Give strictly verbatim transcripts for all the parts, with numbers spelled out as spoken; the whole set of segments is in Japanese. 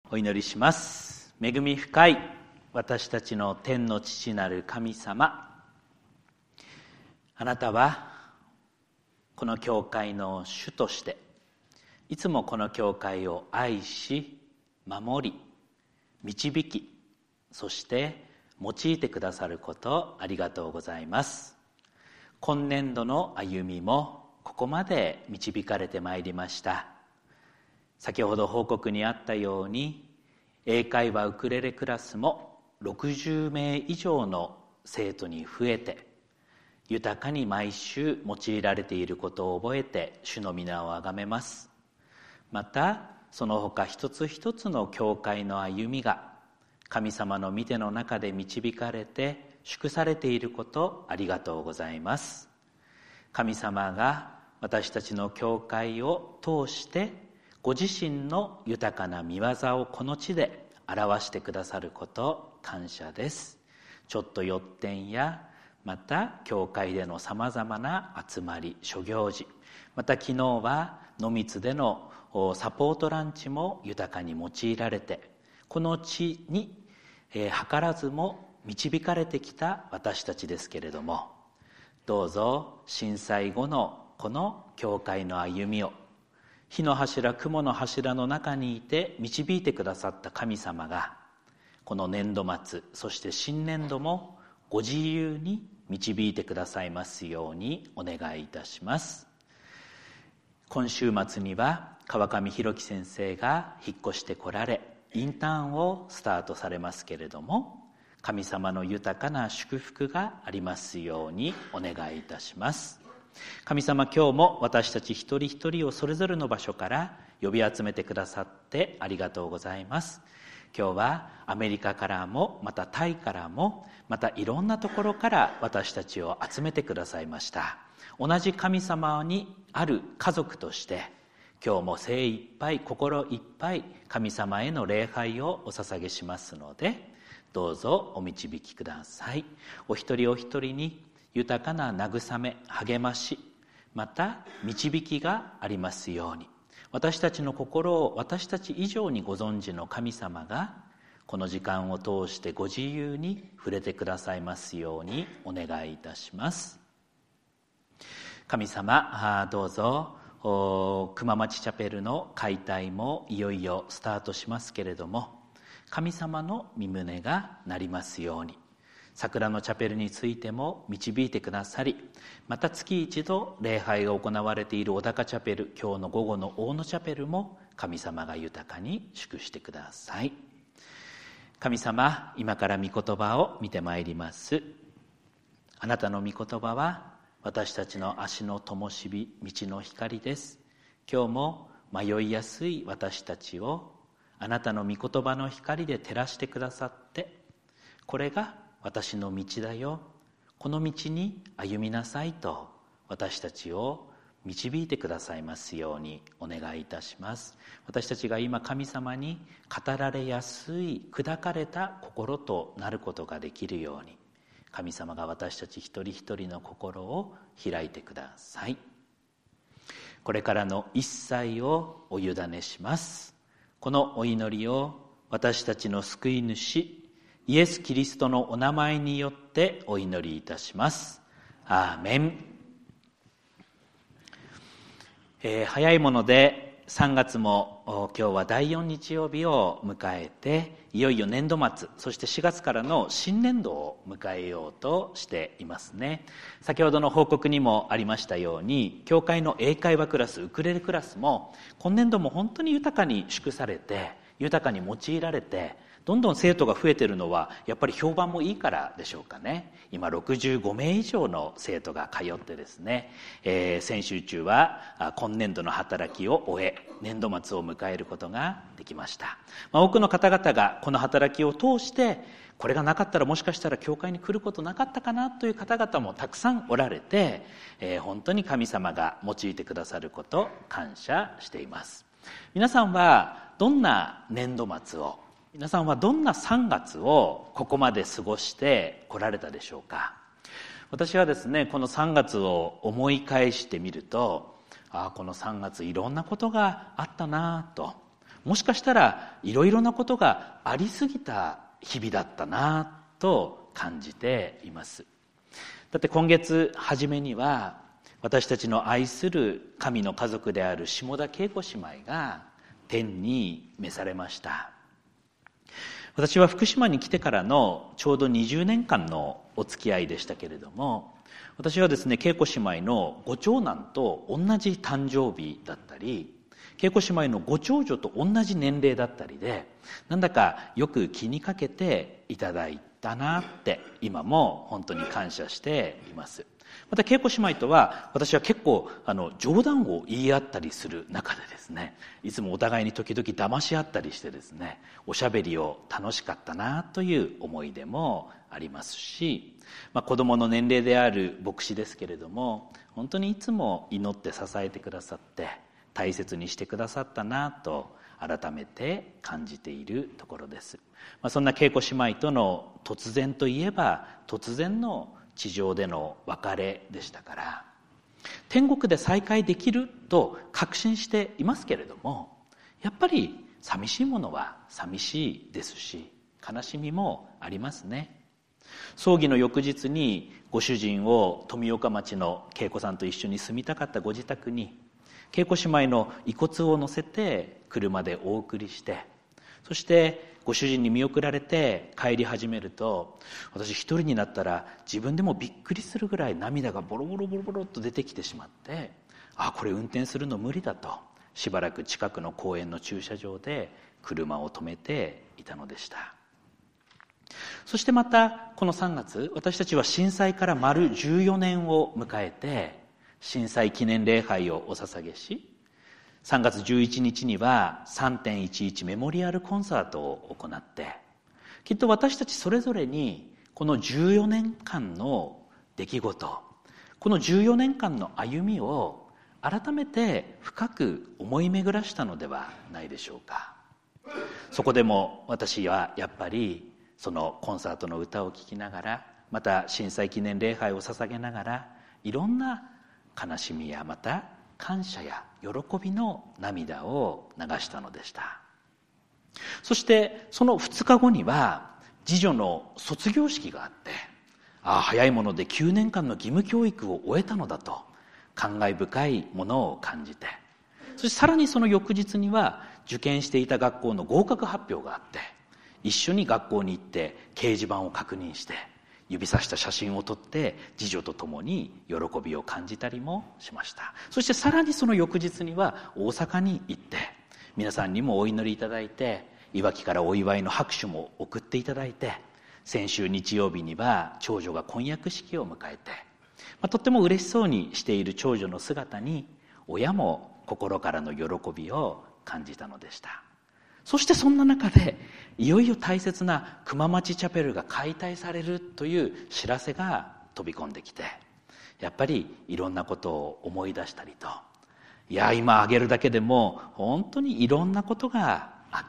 お祈りします。恵み深い私たちの天の父なる神様、あなたはこの教会の主としていつもこの教会を愛し守り導き、そして用いてくださることありがとうございます。今年度の歩みもここまで導かれてまいりました。先ほど報告にあったように、英会話ウクレレクラスもろくじゅうめい以上の生徒に増えて、豊かに毎週用いられていることを覚えて主の皆をあがめます。またその他一つ一つの教会の歩みが神様の御手の中で導かれて祝されていることありがとうございます。神様が私たちの教会を通してご自身の豊かな御業をこの地で表してくださること感謝です。ちょっと寄ってんや、また教会でのさまざまな集まり諸行事、また昨日は野光でのサポートランチも豊かに用いられて、この地に、えー、図らずも導かれてきた私たちですけれども、どうぞ震災後のこの教会の歩みを火の柱雲の柱の中にいて導いてくださった神様が、この年度末そして新年度もご自由に導いてくださいますようにお願いいたします。今週末には川上弘樹先生が引っ越してこられ、インターンをスタートされますけれども、神様の豊かな祝福がありますようにお願いいたします。神様、今日も私たち一人一人をそれぞれの場所から呼び集めてくださってありがとうございます。今日はアメリカからも、またタイからも、またいろんなところから私たちを集めてくださいました。同じ神様にある家族として、今日も精一杯心いっぱい神様への礼拝をお捧げしますので、どうぞお導きください。お一人お一人に豊かな慰め、励まし、また導きがありますように、私たちの心を私たち以上にご存知の神様がこの時間を通してご自由に触れてくださいますようにお願いいたします。神様、どうぞ熊町チャペルの解体もいよいよスタートしますけれども、神様の御胸がなりますように、桜のチャペルについても導いてくださり、また月一度礼拝が行われている小高チャペル、今日の午後の大野チャペルも神様が豊かに祝してください。神様、今から御言葉を見てまいります。あなたの御言葉は私たちの足の灯火、道の光です。今日も迷いやすい私たちをあなたの御言葉の光で照らしてくださって、これが私の道だよ、この道に歩みなさいと私たちを導いてくださいますようにお願いいたします。私たちが今神様に語られやすい砕かれた心となることができるように、神様が私たち一人一人の心を開いてください。これからの一切をお委ねします。このお祈りを私たちの救い主イエス・キリストのお名前によってお祈りいたします。アーメン。えー、早いものでさんがつも今日はだいよん日曜日を迎えて、いよいよ年度末、そしてしがつからの新年度を迎えようとしていますね。先ほどの報告にもありましたように、教会の英会話クラス、ウクレレクラスも今年度も本当に豊かに祝されて、豊かに用いられて、どんどん生徒が増えているのはやっぱり評判もいいからでしょうかね。今ろくじゅうごめい以上の生徒が通ってですね、えー、先週中は今年度の働きを終え、年度末を迎えることができました。まあ、多くの方々がこの働きを通して、これがなかったらもしかしたら教会に来ることなかったかなという方々もたくさんおられて、えー、本当に神様が用いてくださることを感謝しています。皆さんはどんな年度末を、皆さんはどんなさんがつをここまで過ごしてこられたでしょうか。私はですね、このさんがつを思い返してみると、ああ、このさんがついろんなことがあったなと。 もしかしたらいろいろなことがありすぎた日々だったなと感じています。だって今月初めには私たちの愛する神の家族である下田恵子姉妹が天に召されました。私は福島に来てからのちょうどにじゅうねんかんのお付き合いでしたけれども、私はですね、恵子姉妹のご長男と同じ誕生日だったり、恵子姉妹のご長女と同じ年齢だったりで、なんだかよく気にかけていただいたなって今も本当に感謝しています。また恵子姉妹とは私は結構あの冗談を言い合ったりする中でですね、いつもお互いに時々騙し合ったりしてですね、おしゃべりを楽しかったなという思い出もありますし、まあ、子供の年齢である牧師ですけれども、本当にいつも祈って支えてくださって大切にしてくださったなと改めて感じているところです。まあ、そんな恵子姉妹との突然といえば突然の地上での別れでしたから、天国で再会できると確信していますけれども、やっぱり寂しいものは寂しいですし、悲しみもありますね。葬儀の翌日にご主人を富岡町の恵子さんと一緒に住みたかったご自宅に恵子姉妹の遺骨を乗せて車でお送りして、そしてご主人に見送られて帰り始めると、私一人になったら自分でもびっくりするぐらい涙がボロボロボロボロっと出てきてしまって、あ、これ運転するの無理だと、しばらく近くの公園の駐車場で車を止めていたのでした。そしてまたこのさんがつ、私たちは震災から丸じゅうよねんを迎えて震災記念礼拝をお捧げし、さんがつじゅういちにちには さんてんいちいち メモリアルコンサートを行って、きっと私たちそれぞれにこのじゅうよねんかんの出来事、このじゅうよねんかんの歩みを改めて深く思い巡らしたのではないでしょうか。そこでも私はやっぱりそのコンサートの歌を聴きながら、また震災記念礼拝を捧げながら、いろんな悲しみやまた感謝や喜びの涙を流したのでした。そしてそのふつかごには次女の卒業式があって、ああ早いものできゅうねんかんの義務教育を終えたのだと感慨深いものを感じて、そしてさらにその翌日には受験していた学校の合格発表があって、一緒に学校に行って掲示板を確認して指さした写真を撮って次女と共に喜びを感じたりもしました。そしてさらにその翌日には大阪に行って皆さんにもお祈りいただいて、いわきからお祝いの拍手も送っていただいて、先週日曜日には長女が婚約式を迎えて、まあ、とっても嬉しそうにしている長女の姿に親も心からの喜びを感じたのでした。そしてそんな中でいよいよ大切な熊町チャペルが解体されるという知らせが飛び込んできて、やっぱりいろんなことを思い出したりと、いや今挙げるだけでも本当にいろんなことがあった、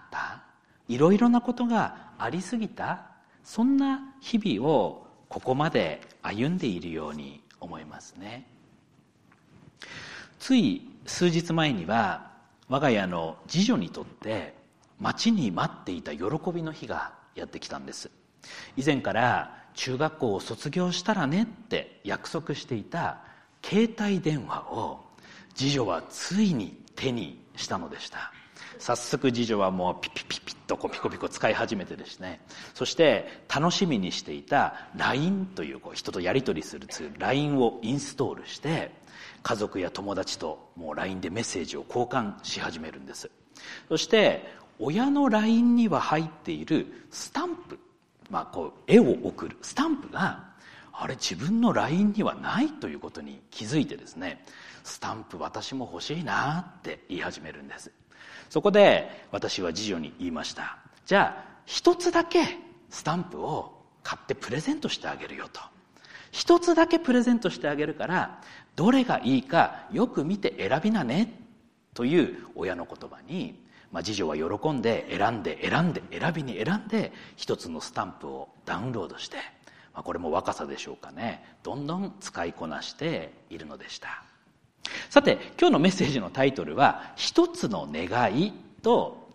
いろいろなことがありすぎた、そんな日々をここまで歩んでいるように思いますね。つい数日前には我が家の次女にとって待ちに待っていた喜びの日がやってきたんです。以前から中学校を卒業したらねって約束していた携帯電話を次女はついに手にしたのでした。早速次女はもうピピピピッとこうピコピコ使い始めてですね、そして楽しみにしていた ライン というこう人とやり取りするツール ライン をインストールして家族や友達ともう ライン でメッセージを交換し始めるんです。そして親の ライン には入っているスタンプ、まあ、こう絵を送るスタンプがあれ自分の ライン にはないということに気づいてですね、スタンプ私も欲しいなって言い始めるんです。そこで私は次女に言いました。じゃあ一つだけスタンプを買ってプレゼントしてあげるよと。一つだけプレゼントしてあげるからどれがいいかよく見て選びなねという親の言葉に、まあ、次女は喜んで選んで選んで選びに選んで一つのスタンプをダウンロードして、まあ、これも若さでしょうかね、どんどん使いこなしているのでした。さて今日のメッセージのタイトルは一つの願いと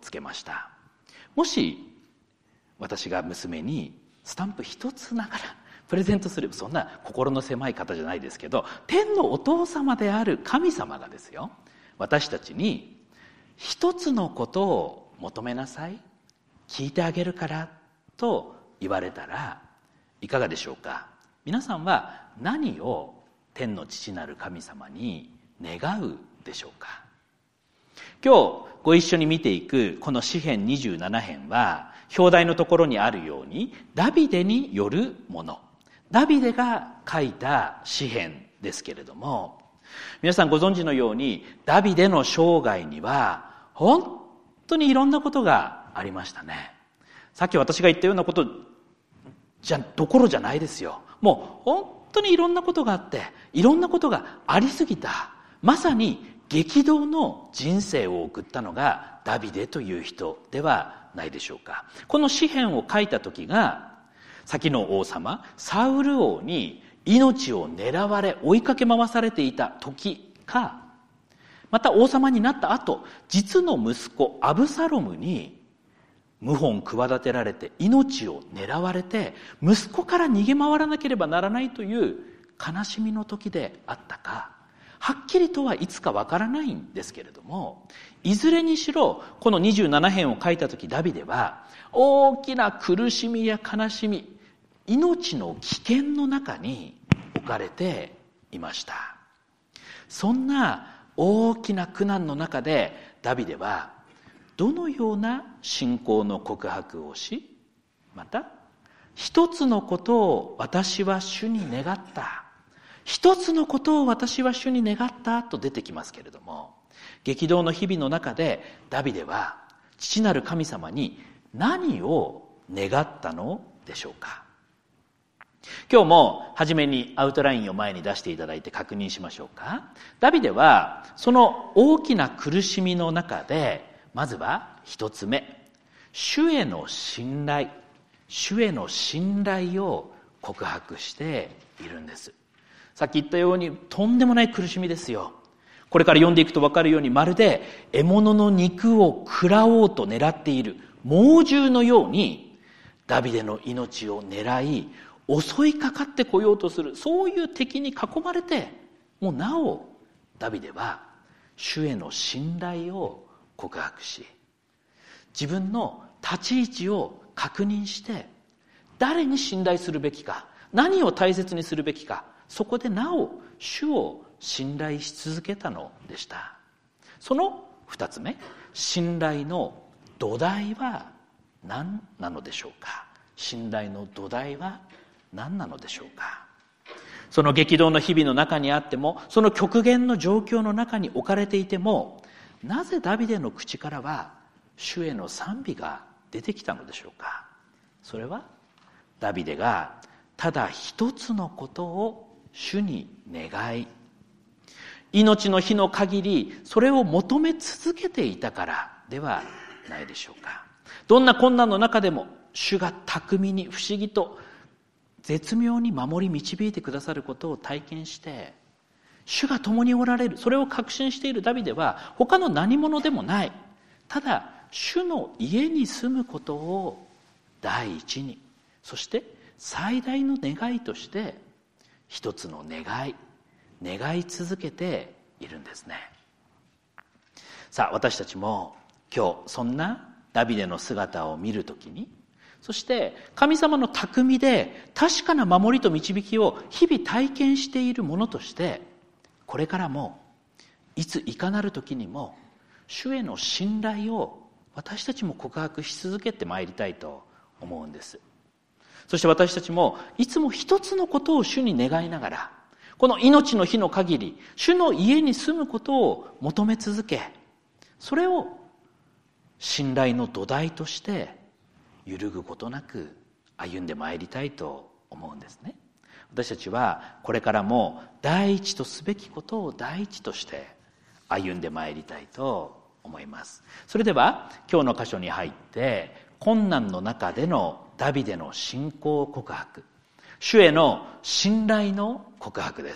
つけました。もし私が娘にスタンプ一つながらプレゼントすれば、そんな心の狭い方じゃないですけど、天のお父様である神様がですよ、私たちに一つのことを求めなさい、聞いてあげるからと言われたらいかがでしょうか。皆さんは何を天の父なる神様に願うでしょうか。今日ご一緒に見ていくこの詩編にじゅうなな編は、表題のところにあるようにダビデによるもの、ダビデが書いた詩編ですけれども、皆さんご存知のようにダビデの生涯には本当にいろんなことがありましたね。さっき私が言ったようなことじゃどころじゃないですよ。もう本当にいろんなことがあって、いろんなことがありすぎた、まさに激動の人生を送ったのがダビデという人ではないでしょうか。この詩編を書いた時が、先の王様サウル王に命を狙われ追いかけ回されていた時か、また王様になった後、実の息子アブサロムに謀反企てられて命を狙われて息子から逃げ回らなければならないという悲しみの時であったか、はっきりとはいつかわからないんですけれども、いずれにしろこのにじゅうなな編を書いた時、ダビデは大きな苦しみや悲しみ、命の危険の中に置かれていました。そんな大きな苦難の中でダビデはどのような信仰の告白をし、また一つのことを私は主に願った、一つのことを私は主に願ったと出てきますけれども、激動の日々の中でダビデは父なる神様に何を願ったのでしょうか。今日も初めにアウトラインを前に出していただいて確認しましょうか。ダビデはその大きな苦しみの中で、まずは一つ目、主への信頼、主への信頼を告白しているんです。さっき言ったようにとんでもない苦しみですよ。これから読んでいくと分かるように、まるで獲物の肉を食らおうと狙っている猛獣のようにダビデの命を狙い襲いかかってこようとする、そういう敵に囲まれてもなおダビデは主への信頼を告白し、自分の立ち位置を確認して誰に信頼するべきか、何を大切にするべきか、そこでなお主を信頼し続けたのでした。その二つ目、信頼の土台は何なのでしょうか。信頼の土台は何なのでしょうか。その激動の日々の中にあっても、その極限の状況の中に置かれていても、なぜダビデの口からは主への賛美が出てきたのでしょうか。それはダビデがただ一つのことを主に願い、命の日の限りそれを求め続けていたからではないでしょうか。どんな困難の中でも主が巧みに不思議と絶妙に守り導いてくださることを体験して、主が共におられる、それを確信しているダビデは他の何者でもない、ただ主の家に住むことを第一に、そして最大の願いとして一つの願い、願い続けているんですね。さあ、私たちも今日そんなダビデの姿を見るときに、そして神様の巧みで確かな守りと導きを日々体験しているものとして、これからもいついかなる時にも主への信頼を私たちも告白し続けてまいりたいと思うんです。そして私たちもいつも一つのことを主に願いながら、この命の日の限り主の家に住むことを求め続け、それを信頼の土台として揺るぐことなく歩んでまいりたいと思うんですね。私たちはこれからも第一とすべきことを第一として歩んでまいりたいと思います。それでは今日の箇所に入って困難の中でのダビデの信仰告白、主への信頼の告白です。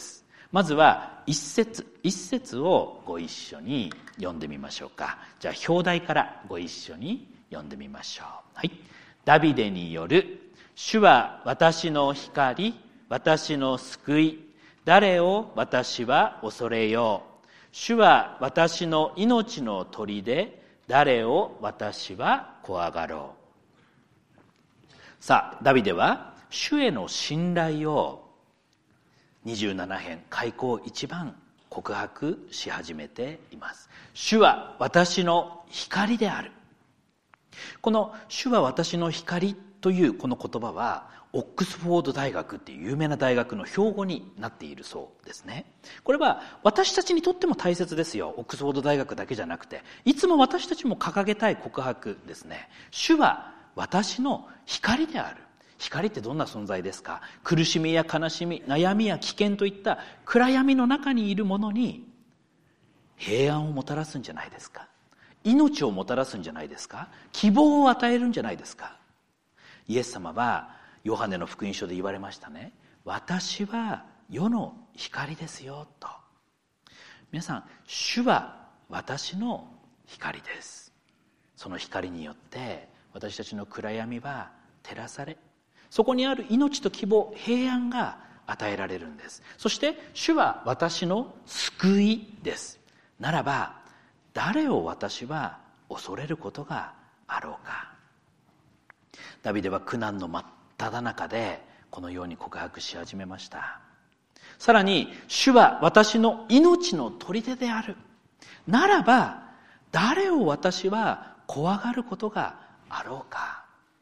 まずは一節一節をご一緒に読んでみましょうか。じゃあ表題からご一緒に読んでみましょう。はい。ダビデによる主は私の光、私の救い、誰を私は恐れよう。主は私の命の砦、誰を私は怖がろう。さあ、ダビデは主への信頼をにじゅうなな編開口一番告白し始めています。主は私の光である。この主は私の光というこの言葉はオックスフォード大学っていう有名な大学の標語になっているそうですね。これは私たちにとっても大切ですよ。オックスフォード大学だけじゃなくて、いつも私たちも掲げたい告白ですね。主は私の光である。光ってどんな存在ですか？苦しみや悲しみ、悩みや危険といった暗闇の中にいるものに平安をもたらすんじゃないですか？命をもたらすんじゃないですか？希望を与えるんじゃないですか？イエス様はヨハネの福音書で言われましたね。私は世の光ですよと。皆さん、主は私の光です。その光によって私たちの暗闇は照らされ、そこにある命と希望、平安が与えられるんです。そして主は私の救いです。ならば誰を私は恐れることがあろうか。ダビデは苦難の真っただ中でこのように告白し始めました。さらに、主は私の命の砦である。ならば誰を私は怖がることがあろうか。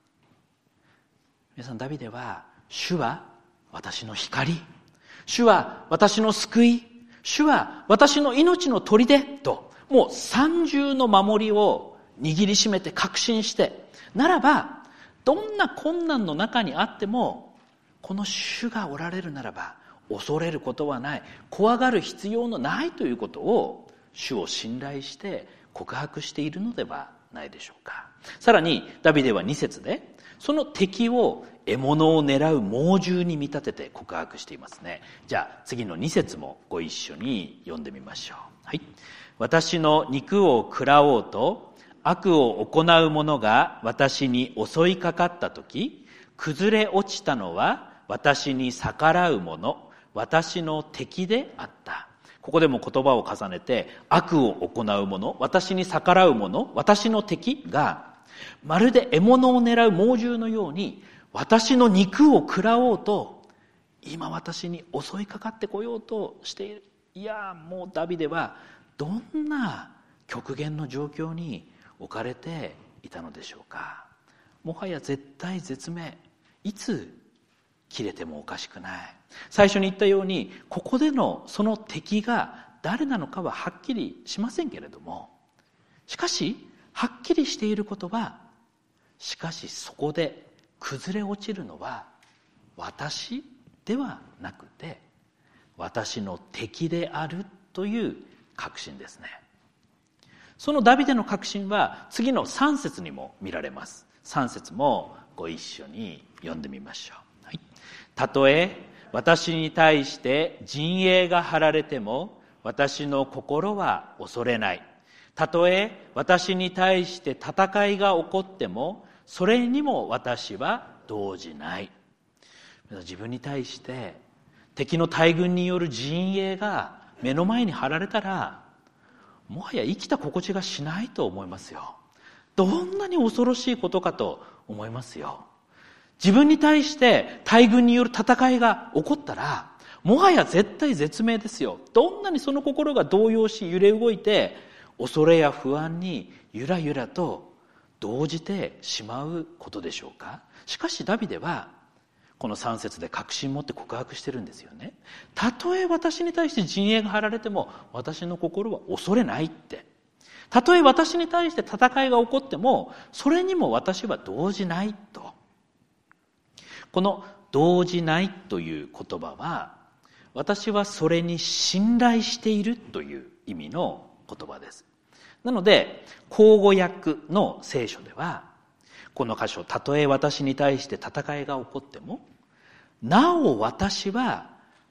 皆さん、ダビデは主は私の光、主は私の救い、主は私の命の砦と、もう三重の守りを握りしめて確信して、ならばどんな困難の中にあってもこの主がおられるならば恐れることはない、怖がる必要のないということを主を信頼して告白しているのではないでしょうか。さらにダビデはに節でその敵を獲物を狙う猛獣に見立てて告白していますね。じゃあ次のに節もご一緒に読んでみましょう。はい。私の肉を食らおうと悪を行う者が私に襲いかかったとき、崩れ落ちたのは私に逆らう者、私の敵であった。ここでも言葉を重ねて、悪を行う者、私に逆らう者、私の敵がまるで獲物を狙う猛獣のように私の肉を食らおうと今私に襲いかかってこようとしている。いや、もうダビデはどんな極限の状況に置かれていたのでしょうか。もはや絶対絶命、いつ切れてもおかしくない。最初に言ったように、ここでのその敵が誰なのかははっきりしませんけれども、しかしはっきりしていることは、しかしそこで崩れ落ちるのは私ではなくて私の敵であるという確信ですね。そのダビデの確信は次のさん節にも見られます。さん節もご一緒に読んでみましょう。はい。たとえ私に対して陣営が張られても私の心は恐れない。たとえ私に対して戦いが起こってもそれにも私は動じない。自分に対して敵の大軍による陣営が目の前に張られたら、もはや生きた心地がしないと思いますよ。どんなに恐ろしいことかと思いますよ。自分に対して大軍による戦いが起こったら、もはや絶対絶命ですよ。どんなにその心が動揺し揺れ動いて、恐れや不安にゆらゆらと動じてしまうことでしょうか。しかしダビデはこのさん節で確信持って告白してるんですよね。たとえ私に対して陣営が張られても私の心は恐れないって。たとえ私に対して戦いが起こってもそれにも私は動じないと。この動じないという言葉は、私はそれに信頼しているという意味の言葉です。なので口語訳の聖書ではこの箇所、たとえ私に対して戦いが起こってもなお私は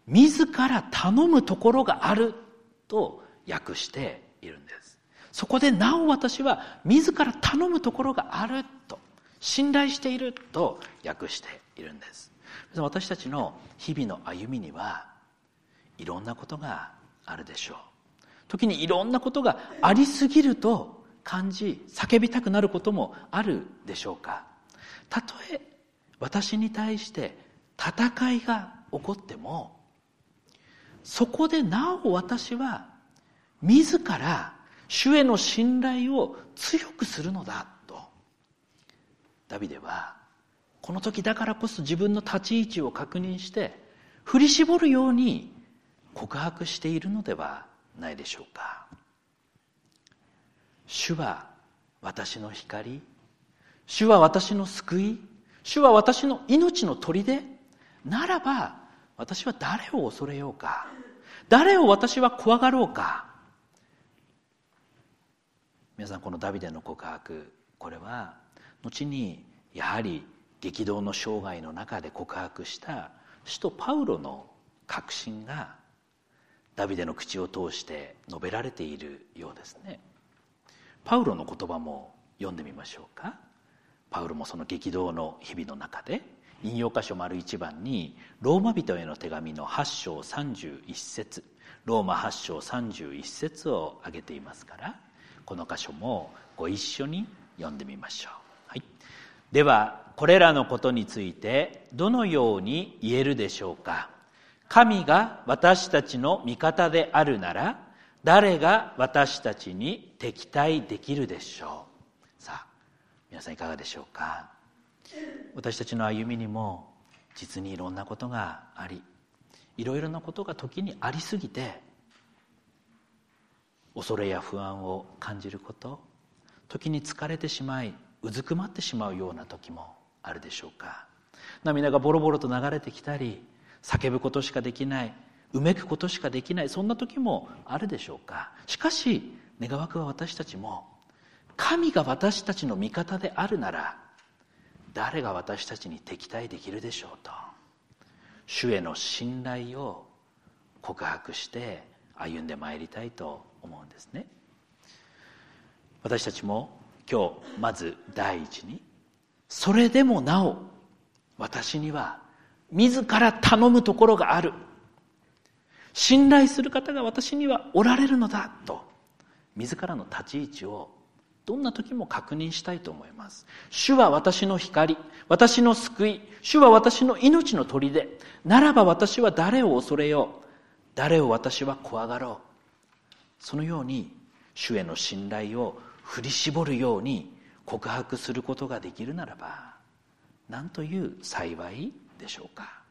自ら頼むところがあると訳しているんです。そこでなお私は自ら頼むところがあると、信頼していると訳しているんです。私たちの日々の歩みにはいろんなことがあるでしょう。時にいろんなことがありすぎると感じ、叫びたくなることもあるでしょうか。たとえ私に対して戦いが起こっても、そこでなお私は自ら主への信頼を強くするのだと、ダビデはこの時だからこそ自分の立ち位置を確認して振り絞るように告白しているのではないでしょうか。主は私の光、主は私の救い、主は私の命の砦ならば、私は誰を恐れようか、誰を私は怖がろうか。皆さん、このダビデの告白、これは後にやはり激動の生涯の中で告白した使徒パウロの確信がダビデの口を通して述べられているようですね。パウロの言葉も読んでみましょうか。パウロもその激動の日々の中で引用箇所丸一番にローマ人への手紙のはち章さんじゅういち節、ローマはち章さんじゅういち節を挙げていますから、この箇所もご一緒に読んでみましょう。はい、ではこれらのことについてどのように言えるでしょうか。神が私たちの味方であるなら、誰が私たちに敵対できるでしょう。さあ、皆さんいかがでしょうか。私たちの歩みにも実にいろんなことがあり、いろいろなことが時にありすぎて恐れや不安を感じること、時に疲れてしまいうずくまってしまうような時もあるでしょうか。涙がボロボロと流れてきたり、叫ぶことしかできない、うめくことしかできない、そんな時もあるでしょうか。しかし願わくは私たちも、神が私たちの味方であるなら誰が私たちに敵対できるでしょうと、主への信頼を告白して歩んでまいりたいと思うんですね。私たちも今日まず第一に、それでもなお私には自ら頼むところがある、信頼する方が私にはおられるのだと、自らの立ち位置をどんな時も確認したいと思います。主は私の光、私の救い、主は私の命の砦ならば、私は誰を恐れよう、誰を私は怖がろう。そのように主への信頼を振り絞るように告白することができるならば、なんという幸いでしょうか。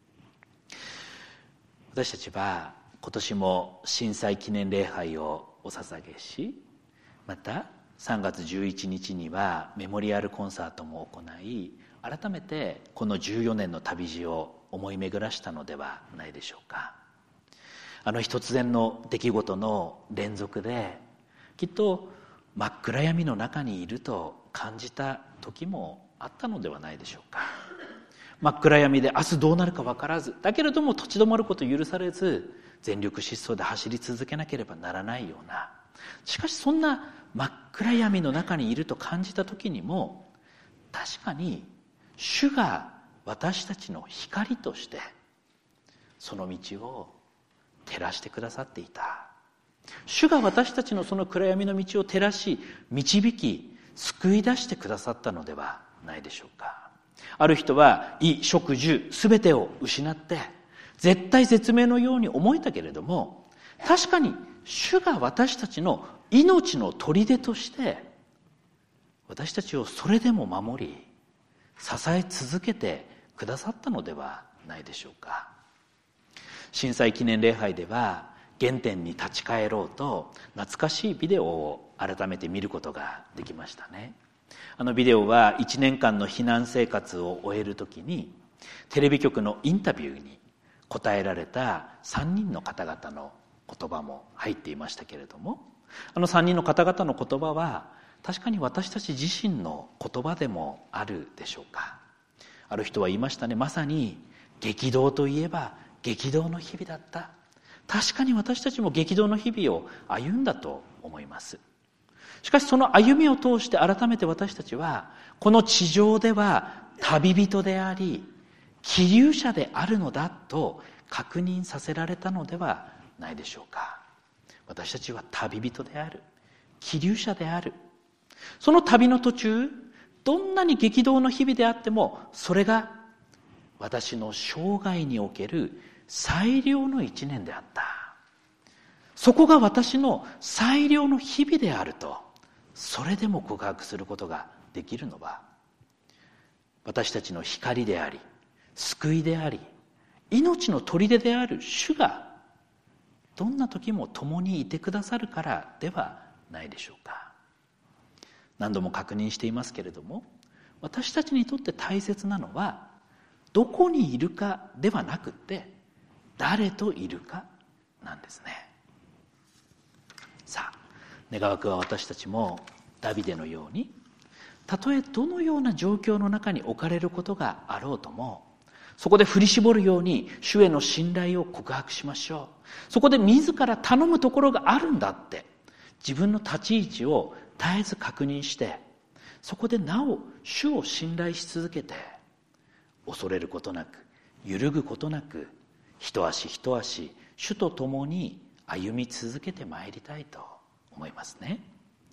私たちは今年も震災記念礼拝をお捧げし、またさんがつじゅういちにちにはメモリアルコンサートも行い、改めてこのじゅうよねんの旅路を思い巡らしたのではないでしょうか。あの日突然の出来事の連続で、きっと真っ暗闇の中にいると感じた時もあったのではないでしょうか。真っ暗闇で明日どうなるか分からず、だけれども立ち止まること許されず、全力疾走で走り続けなければならないような、しかしそんな真っ暗闇の中にいると感じた時にも、確かに主が私たちの光としてその道を照らしてくださっていた。主が私たちのその暗闇の道を照らし、導き救い出してくださったのではないでしょうか。ある人は衣食住すべてを失って絶対絶命のように思えたけれども、確かに主が私たちの命の砦として私たちをそれでも守り支え続けてくださったのではないでしょうか。震災記念礼拝では原点に立ち返ろうと懐かしいビデオを改めて見ることができましたね。あのビデオはいちねんかんの避難生活を終えるときにテレビ局のインタビューに答えられたさんにんの方々の言葉も入っていましたけれども、あのさんにんの方々の言葉は確かに私たち自身の言葉でもあるでしょうか。ある人は言いましたね。まさに激動といえば激動の日々だった。確かに私たちも激動の日々を歩んだと思います。しかしその歩みを通して改めて私たちはこの地上では旅人であり寄留者であるのだと確認させられたのではないでしょうか。私たちは旅人である、寄留者である。その旅の途中、どんなに激動の日々であっても、それが私の生涯における最良の一年であった。そこが私の最良の日々であると、それでも告白することができるのは、私たちの光であり、救いであり、命の砦である主が、どんな時も共にいてくださるからではないでしょうか。何度も確認していますけれども、私たちにとって大切なのは、どこにいるかではなくって、誰といるかなんですね。さあ、願わくは私たちもダビデのように、たとえどのような状況の中に置かれることがあろうとも、そこで振り絞るように主への信頼を告白しましょう。そこで自ら頼むところがあるんだって自分の立ち位置を絶えず確認して、そこでなお主を信頼し続けて、恐れることなく揺るぐことなく一足一足主と共に歩み続けてまいりたいと思いますね。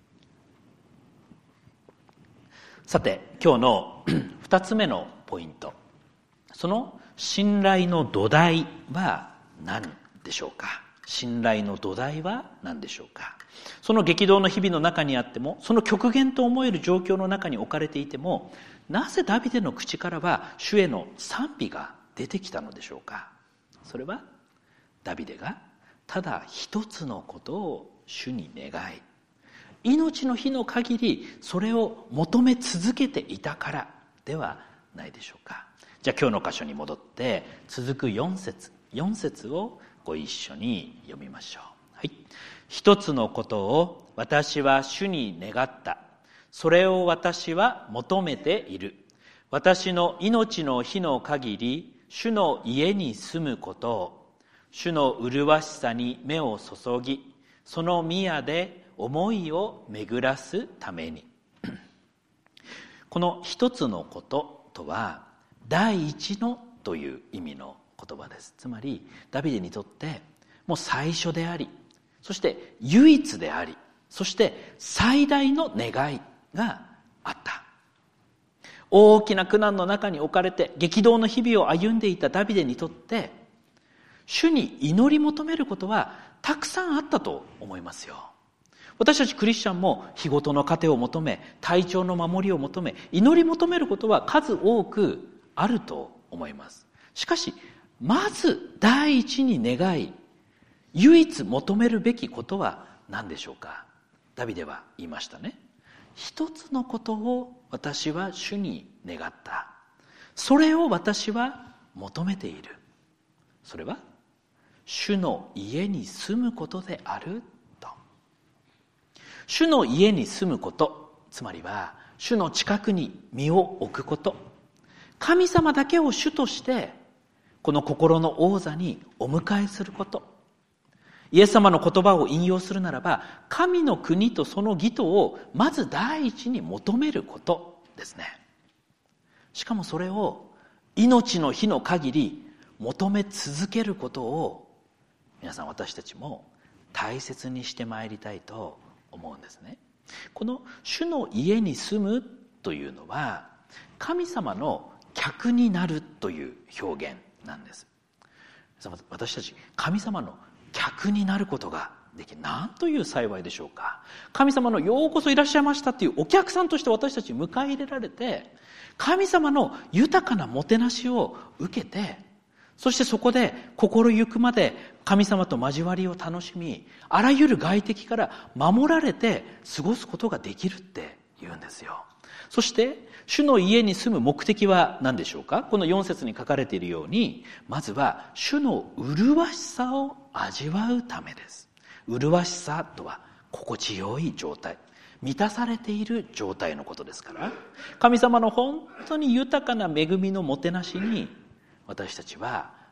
さて、今日の二つ目のポイント、その信頼の土台は何でしょうか。信頼の土台は何でしょうか。その激動の日々の中にあっても、その極限と思える状況の中に置かれていても、なぜダビデの口からは主への賛美が出てきたのでしょうか。それはダビデがただ一つのことを主に願い、命の日の限りそれを求め続けていたからではないでしょうか。じゃあ今日の箇所に戻って続くよん節、よん節をご一緒に読みましょう。はい。一つのことを私は主に願った。それを私は求めている。私の命の日の限り主の家に住むことを、主の麗しさに目を注ぎ、その宮で思いを巡らすために。この一つのこととは第一のという意味の言葉です。つまりダビデにとってもう最初であり、そして唯一であり、そして最大の願いがあった。大きな苦難の中に置かれて激動の日々を歩んでいたダビデにとって、主に祈り求めることはたくさんあったと思いますよ。私たちクリスチャンも日ごとの糧を求め、体調の守りを求め、祈り求めることは数多くあると思います。しかしまず第一に願い、唯一求めるべきことは何でしょうか。ダビデは言いましたね。一つのことを私は主に願った。それを私は求めている。それは主の家に住むことであると。主の家に住むこと、つまりは主の近くに身を置くこと、神様だけを主としてこの心の王座にお迎えすること。イエス様の言葉を引用するならば、神の国とその義とをまず第一に求めることですね。しかもそれを命の日の限り求め続けることを、皆さん私たちも大切にしてまいりたいと思うんですね。この主の家に住むというのは、神様の客になるという表現なんです。私たち神様の客になることができる。なんという幸いでしょうか。神様のようこそいらっしゃいましたっていうお客さんとして私たち迎え入れられて、神様の豊かなもてなしを受けて、そしてそこで心ゆくまで神様と交わりを楽しみ、あらゆる外敵から守られて過ごすことができるって言うんですよ。そして主の家に住む目的は何でしょうか。このよん節に書かれているように、まずは主の麗しさを味わうためです。麗しさとは心地よい状態、満たされている状態のことですから、神様の本当に豊かな恵みのもてなしに私たちは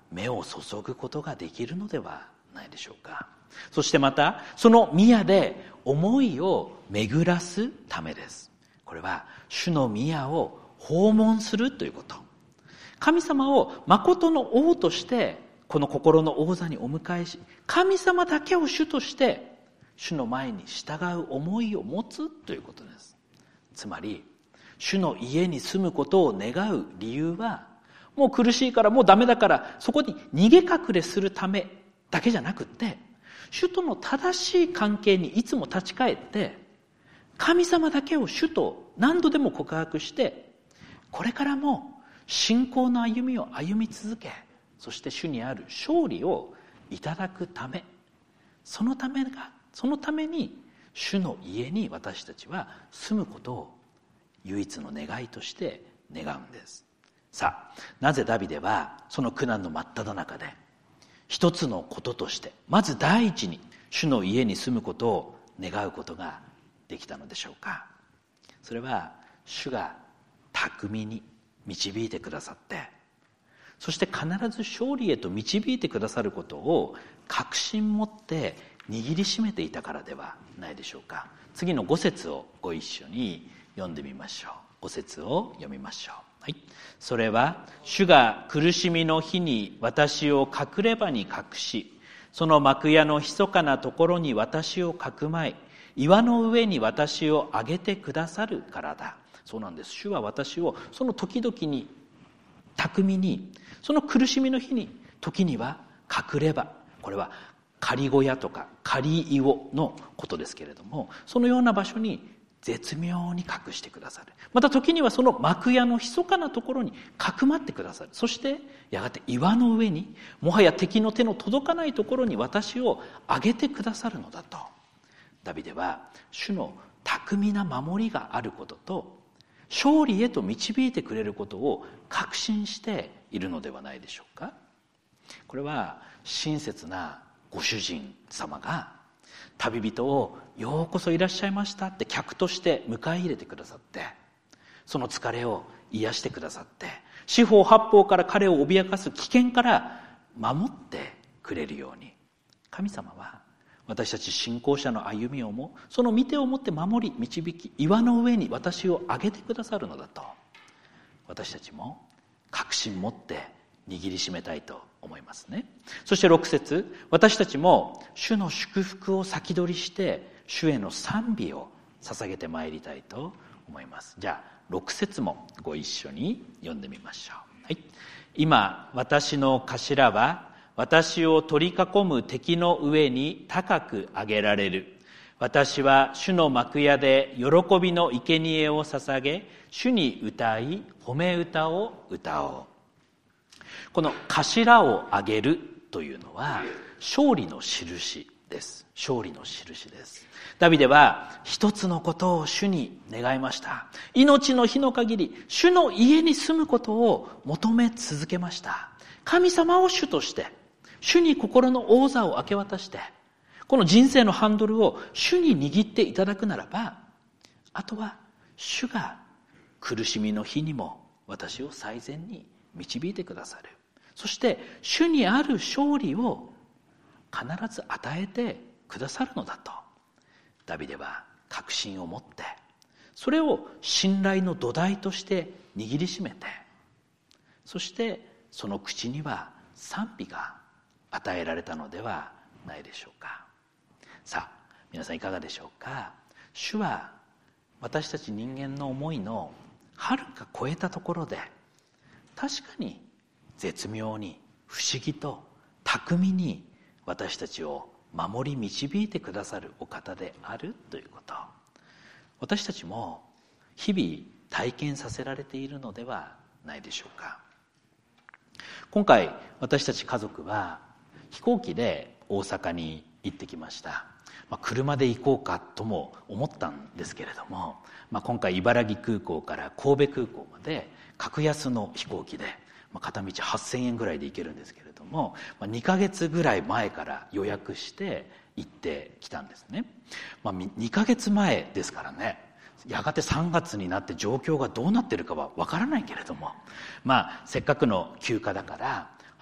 目を注ぐことができるのではないでしょうか。そしてまたその宮で思いを巡らすためです。これは主の宮を訪問するということ。神様を誠の王としてこの心の王座にお迎えし、神様だけを主として主の前に従う思いを持つということです。つまり主の家に住むことを願う理由は、もう苦しいからもうダメだからそこに逃げ隠れするためだけじゃなくって、主との正しい関係にいつも立ち返って神様だけを主と何度でも告白して、これからも信仰の歩みを歩み続け、そして主にある勝利をいただくため、そのためがそのために主の家に私たちは住むことを唯一の願いとして願うんです。さあ、なぜダビデはその苦難の真っ只中で一つのこととして、まず第一に主の家に住むことを願うことができたのでしょうか。それは主が巧みに導いてくださって、そして必ず勝利へと導いてくださることを確信持って握りしめていたからではないでしょうか。次のご節をご一緒に読んでみましょう。ご節を読みましょう。はい。それは主が苦しみの日に私を隠れ場に隠し、その幕屋の密かなところに私をかくまい、岩の上に私を上げてくださるからだ。そうなんです。主は私をその時々に巧みに、その苦しみの日に時には隠れ場、これは仮小屋とか仮岩のことですけれども、そのような場所に絶妙に隠してくださる。また時にはその幕屋の密かなところにかくまってくださる。そしてやがて岩の上に、もはや敵の手の届かないところに私を上げてくださるのだと、ダビデは主の巧みな守りがあることと勝利へと導いてくれることを確信しているのではないでしょうか。これは親切なご主人様が旅人をようこそいらっしゃいましたって客として迎え入れてくださって、その疲れを癒してくださって、四方八方から彼を脅かす危険から守ってくれるように、神様は私たち信仰者の歩みをもその御手を持って守り導き、岩の上に私を上げてくださるのだと、私たちも確信持って握りしめたいと思いますね。そしてろく節、私たちも主の祝福を先取りして主への賛美を捧げてまいりたいと思います。じゃあろく節もご一緒に読んでみましょう。はい。今私の頭は私を取り囲む敵の上に高く上げられる。私は主の幕屋で喜びの生贄を捧げ、主に歌い褒め歌を歌おう。この頭を上げるというのは勝利の印です。勝利の印です。ダビデは一つのことを主に願いました。命の日の限り主の家に住むことを求め続けました。神様を主として、主に心の王座を明け渡して、この人生のハンドルを主に握っていただくならば、あとは主が苦しみの日にも私を最善に導いてくださる。そして主にある勝利を必ず与えてくださるのだと、ダビデは確信を持って、それを信頼の土台として握りしめて、そしてその口には賛美が与えられたのではないでしょうか。さあ、皆さんいかがでしょうか。主は私たち人間の思いのはるか超えたところで、確かに絶妙に不思議と巧みに私たちを守り導いてくださるお方であるということ、私たちも日々体験させられているのではないでしょうか。今回私たち家族は飛行機で大阪に行ってきました。まあ、車で行こうかとも思ったんですけれども、まあ、今回茨城空港から神戸空港まで格安の飛行機で、まあ、片道はっせんえんぐらいで行けるんですけれども、まあ、にかげつぐらい前から予約して行ってきたんですね。まあ、にかげつまえですからね、やがてさんがつになって状況がどうなってるかはわからないけれども、まあせっかくの休暇だから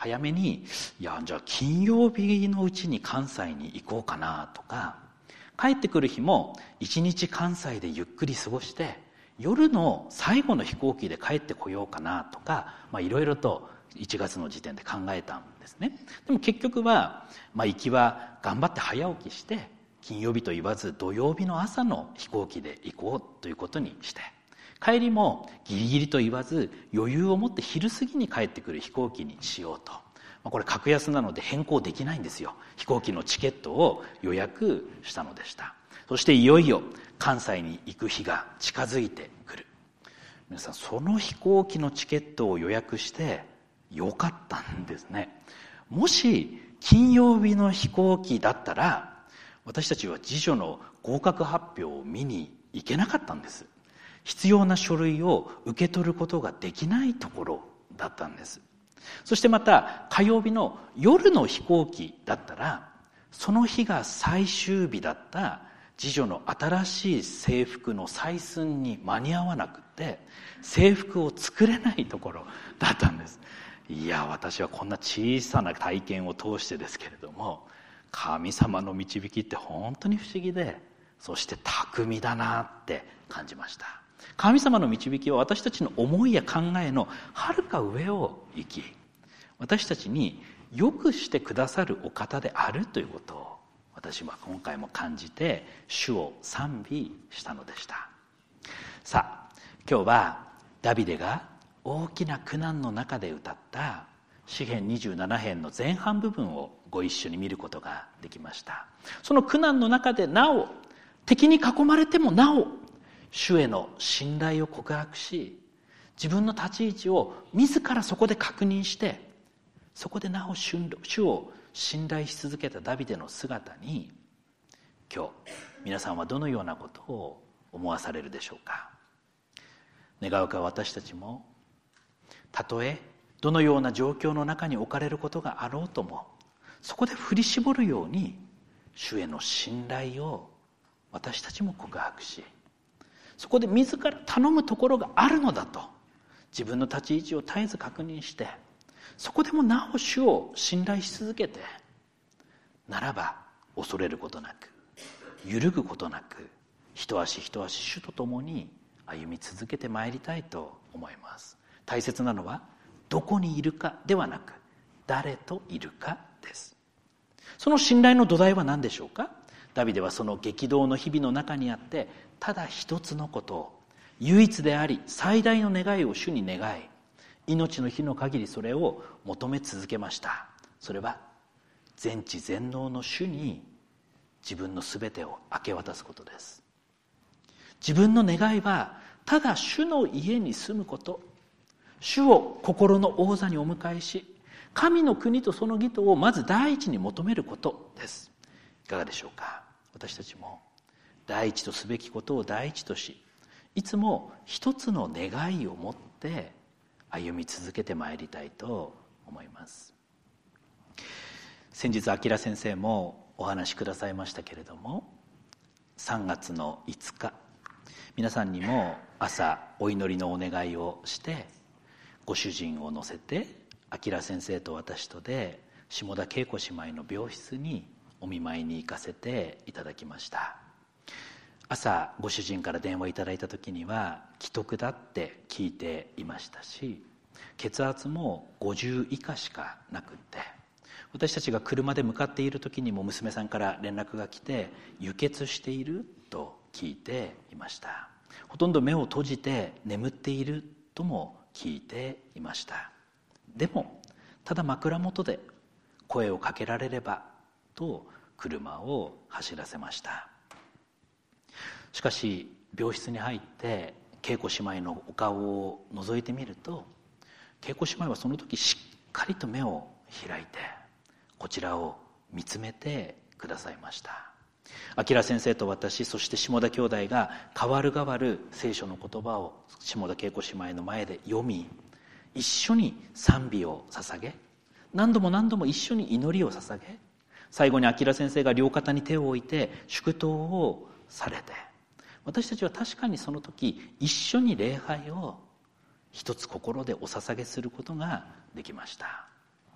早めにいやじゃあ金曜日のうちに関西に行こうかなとか、帰ってくる日も一日関西でゆっくり過ごして夜の最後の飛行機で帰ってこようかなとか、まあいろいろといちがつの時点で考えたんですね。でも結局は、まあ、行きは頑張って早起きして金曜日と言わず土曜日の朝の飛行機で行こうということにして、帰りもギリギリと言わず余裕を持って昼過ぎに帰ってくる飛行機にしようと。まあ、これ格安なので変更できないんですよ。飛行機のチケットを予約したのでした。そしていよいよ関西に行く日が近づいてくる。皆さん、その飛行機のチケットを予約してよかったんですね。もし金曜日の飛行機だったら私たちは次女の合格発表を見に行けなかったんです。必要な書類を受け取ることができないところだったんです。そしてまた火曜日の夜の飛行機だったらその日が最終日だった次女の新しい制服の採寸に間に合わなくて制服を作れないところだったんです。いや、私はこんな小さな体験を通してですけれども、神様の導きって本当に不思議で、そして巧みだなって感じました。神様の導きは私たちの思いや考えのはるか上を行き、私たちに良くしてくださるお方であるということを私は今回も感じて主を賛美したのでした。さあ、今日はダビデが大きな苦難の中で歌った詩編にじゅうなな編の前半部分をご一緒に見ることができました。その苦難の中でなお、敵に囲まれてもなお主への信頼を告白し、自分の立ち位置を自らそこで確認して、そこでなお主を信頼し続けたダビデの姿に、今日皆さんはどのようなことを思わされるでしょうか。願うか私たちも、たとえどのような状況の中に置かれることがあろうとも、そこで振り絞るように主への信頼を私たちも告白し、そこで自ら頼むところがあるのだと自分の立ち位置を絶えず確認して、そこでもなお主を信頼し続けて、ならば恐れることなく揺るぐことなく一足一足主と共に歩み続けてまいりたいと思います。大切なのはどこにいるかではなく誰といるかです。その信頼の土台は何でしょうか。ダビデはその激動の日々の中にあって、ただ一つのことを、唯一であり最大の願いを主に願い、命の日の限りそれを求め続けました。それは全知全能の主に自分のすべてを明け渡すことです。自分の願いはただ主の家に住むこと、主を心の王座にお迎えし、神の国とその義とをまず第一に求めることです。いかがでしょうか。私たちも第一とすべきことを第一とし、いつも一つの願いを持って歩み続けてまいりたいと思います。先日明先生もお話しくださいましたけれども、さんがつのいつか、皆さんにも朝お祈りのお願いをして、ご主人を乗せて明先生と私とで下田恵子姉妹の病室にお見舞いに行かせていただきました。朝ご主人から電話いただいた時には危篤だって聞いていましたし、血圧もごじゅう以下しかなくって、私たちが車で向かっている時にも娘さんから連絡が来て、輸血していると聞いていました。ほとんど目を閉じて眠っているとも聞いていました。でもただ枕元で声をかけられればと車を走らせました。しかし病室に入って恵子姉妹のお顔を覗いてみると、恵子姉妹はその時しっかりと目を開いてこちらを見つめてくださいました。明先生と私、そして下田兄弟が代わる代わる聖書の言葉を下田恵子姉妹の前で読み、一緒に賛美を捧げ、何度も何度も一緒に祈りを捧げ、最後に明先生が両肩に手を置いて祝祷をされて、私たちは確かにその時一緒に礼拝を一つ心でお捧げすることができました。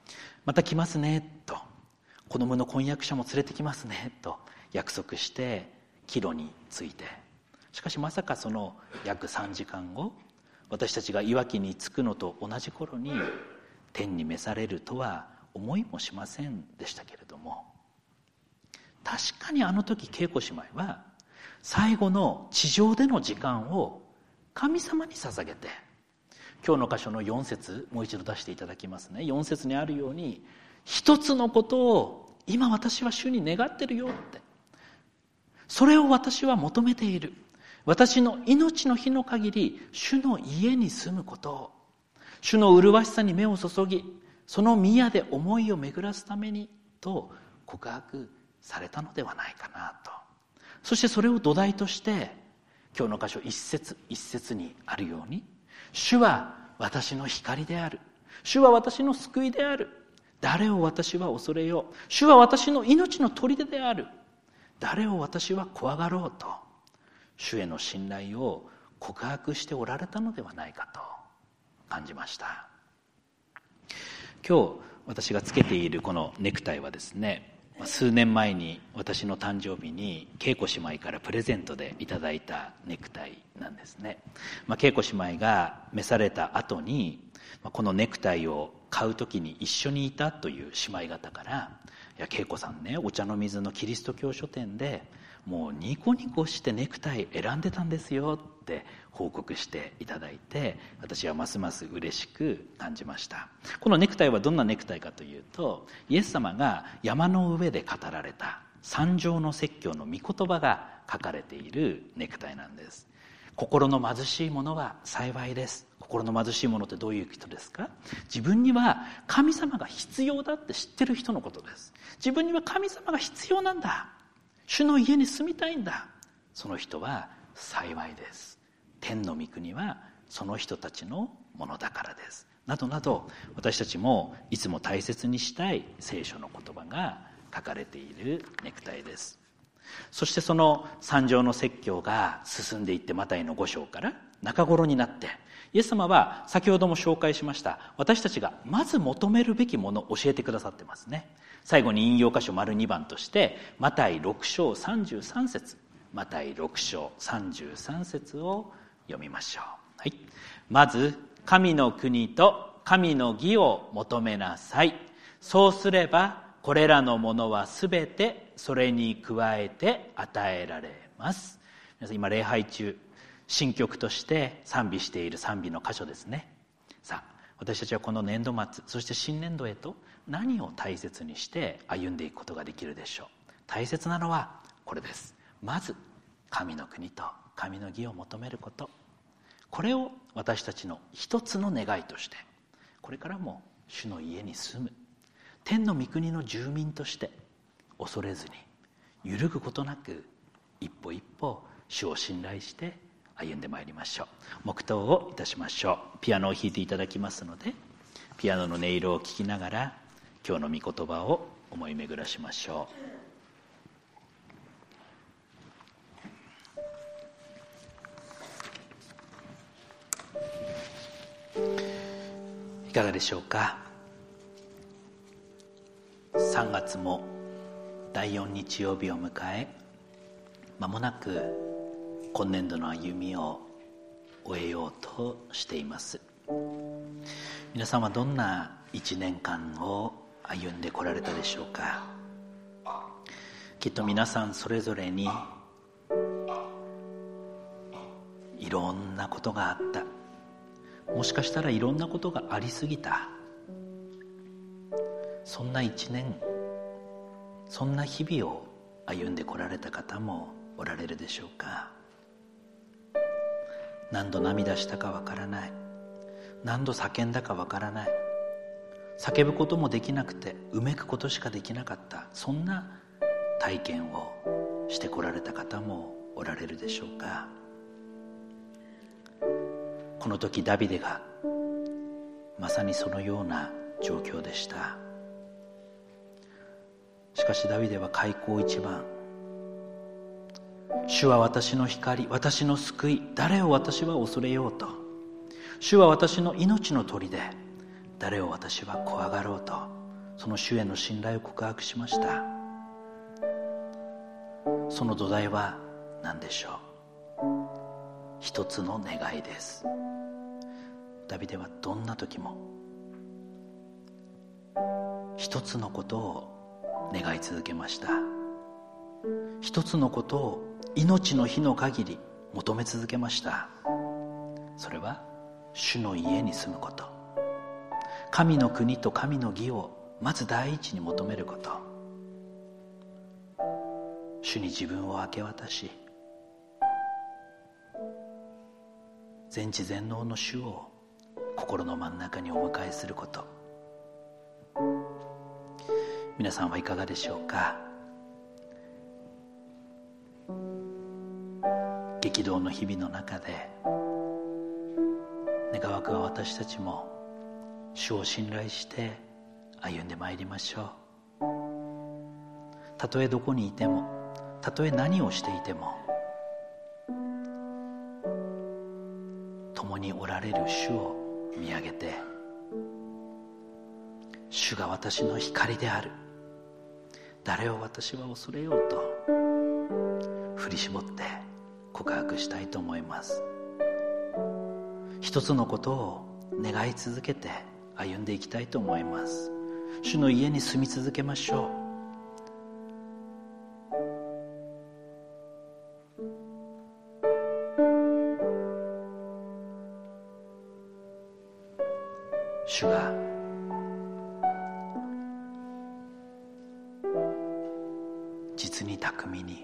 また来ますねと、子供の婚約者も連れてきますねと約束して帰路に着いて、しかしまさかその約さんじかんご、私たちがいわきに着くのと同じ頃に天に召されるとは思いもしませんでしたけれども、確かにあの時恵子姉妹は最後の地上での時間を神様に捧げて、今日の箇所のよん節もう一度出していただきますね。よん節にあるように、一つのことを今私は主に願ってるよって、それを私は求めている。私の命の日の限り主の家に住むことを、主の麗しさに目を注ぎ、その宮で思いを巡らすためにと告白されたのではないかなと。そしてそれを土台として今日の箇所一節一節にあるように、主は私の光である、主は私の救いである、誰を私は恐れよう、主は私の命の砦である、誰を私は怖がろうと、主への信頼を告白しておられたのではないかと感じました。今日私がつけているこのネクタイはですね、数年前に私の誕生日に恵子姉妹からプレゼントでいただいたネクタイなんですね。まあ、恵子姉妹が召された後に、このネクタイを買う時に一緒にいたという姉妹方から、いや恵子さんね、お茶の水のキリスト教書店でもうニコニコしてネクタイ選んでたんですよって報告していただいて、私はますます嬉しく感じました。このネクタイはどんなネクタイかというと、イエス様が山の上で語られた三条の説教の御言葉が書かれているネクタイなんです。心の貧しい者は幸いです。心の貧しい者ってどういう人ですか？自分には神様が必要だって知ってる人のことです。自分には神様が必要なんだ、主の家に住みたいんだ、その人は幸いです。天の御国はその人たちのものだからです。などなど、私たちもいつも大切にしたい聖書の言葉が書かれているネクタイです。そしてその三条の説教が進んでいって、マタイのご章から中頃になって、イエス様は先ほども紹介しました私たちがまず求めるべきものを教えてくださってますね。最後に引用箇所丸にばんとしてマタイろく章さんじゅうさん節、マタイろく章さんじゅうさん節を読みましょう。はい、まず神の国と神の義を求めなさい。そうすればこれらのものはすべてそれに加えて与えられます。皆さん今礼拝中、新曲として賛美している賛美の箇所ですね。さあ、私たちはこの年度末、そして新年度へと何を大切にして歩んでいくことができるでしょう。大切なのはこれです。まず神の国と神の義を求めること、これを私たちの一つの願いとして、これからも主の家に住む天の御国の住民として恐れずに揺るぐことなく一歩一歩主を信頼して歩んでまいりましょう。黙祷をいたしましょう。ピアノを弾いていただきますので、ピアノの音色を聞きながら今日の御言葉を思い巡らしましょう。いかがでしょうか。さんがつもだいよん日曜日を迎え、まもなく今年度の歩みを終えようとしています。皆さんはどんないちねんかんを歩んでこられたでしょうか。きっと皆さんそれぞれにいろんなことがあった。もしかしたらいろんなことがありすぎた。そんないちねん、そんな日々を歩んでこられた方もおられるでしょうか。何度涙したかわからない、何度叫んだかわからない、叫ぶこともできなくてうめくことしかできなかった、そんな体験をしてこられた方もおられるでしょうか。この時ダビデがまさにそのような状況でした。しかしダビデは開口一番、主は私の光、私の救い、誰を私は恐れようと。主は私の命の砦、 誰を私は怖がろうと、その主への信頼を告白しました。その土台は何でしょう。一つの願いです。ダビデはどんな時も一つのことを願い続けました。一つのことを命の日の限り求め続けました。それは主の家に住むこと、神の国と神の義をまず第一に求めること、主に自分を明け渡し、全知全能の主を心の真ん中にお迎えすること。皆さんはいかがでしょうか。激動の日々の中で願わくは私たちも主を信頼して歩んでまいりましょう。たとえどこにいても、たとえ何をしていても、共におられる主を見上げて、主が私の光である、誰を私は恐れようと振り絞って告白したいと思います。一つのことを願い続けて歩んでいきたいと思います。主の家に住み続けましょう。主が実に巧みに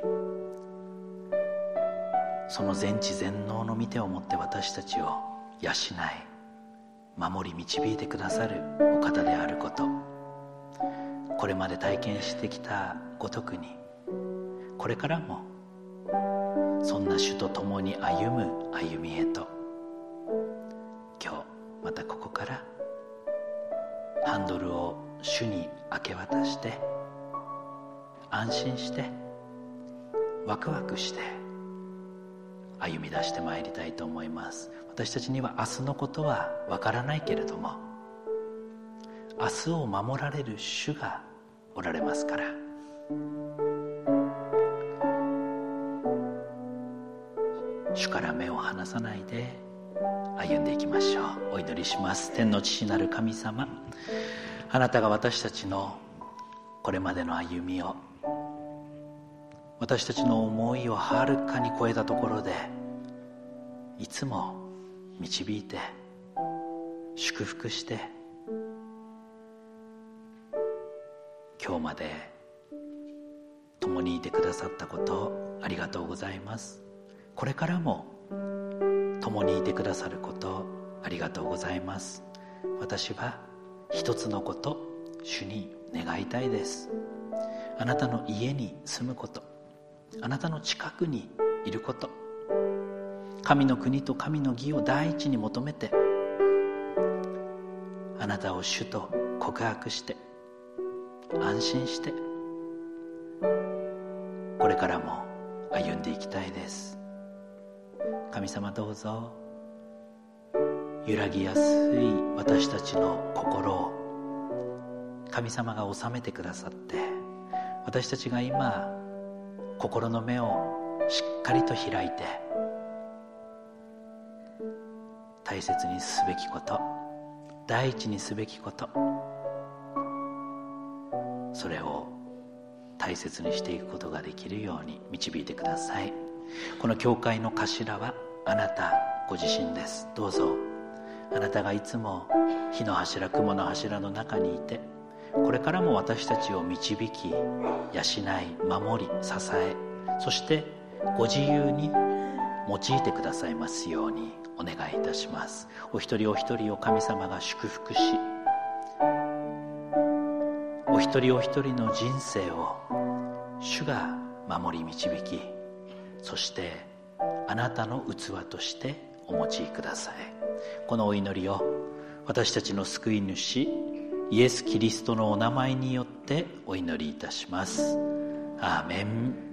その全知全能の御手を持って私たちを養い守り導いてくださるお方であること、これまで体験してきたごとくに、これからもそんな主と共に歩む歩みへと、今日またここからハンドルを主に明け渡して、安心してワクワクして歩み出してまいりたいと思います。私たちには明日のことはわからないけれども、明日を守られる主がおられますから、主から目を離さないで歩んでいきましょう。お祈りします。天の父なる神様、あなたが私たちのこれまでの歩みを、私たちの思いをはるかに超えたところでいつも導いて祝福して、今日まで共にいてくださったことありがとうございます。これからも共にいてくださることありがとうございます。私は一つのこと、主に願いたいです。あなたの家に住むこと、あなたの近くにいること、神の国と神の義を第一に求めて、あなたを主と告白して安心して、これからも歩んでいきたいです。神様、どうぞ揺らぎやすい私たちの心を神様が収めてくださって、私たちが今心の目をしっかりと開いて、大切にすべきこと、第一にすべきこと、それを大切にしていくことができるように導いてください。この教会の頭はあなたご自身です。どうぞあなたがいつも火の柱、雲の柱の中にいて、これからも私たちを導き、養い、守り、支え、そしてご自由に用いてくださいますようにお願いいたします。お一人お一人を神様が祝福し、お一人お一人の人生を主が守り導き、そしてあなたの器としてお持ちください。このお祈りを私たちの救い主イエス・キリストのお名前によってお祈りいたします。アーメン。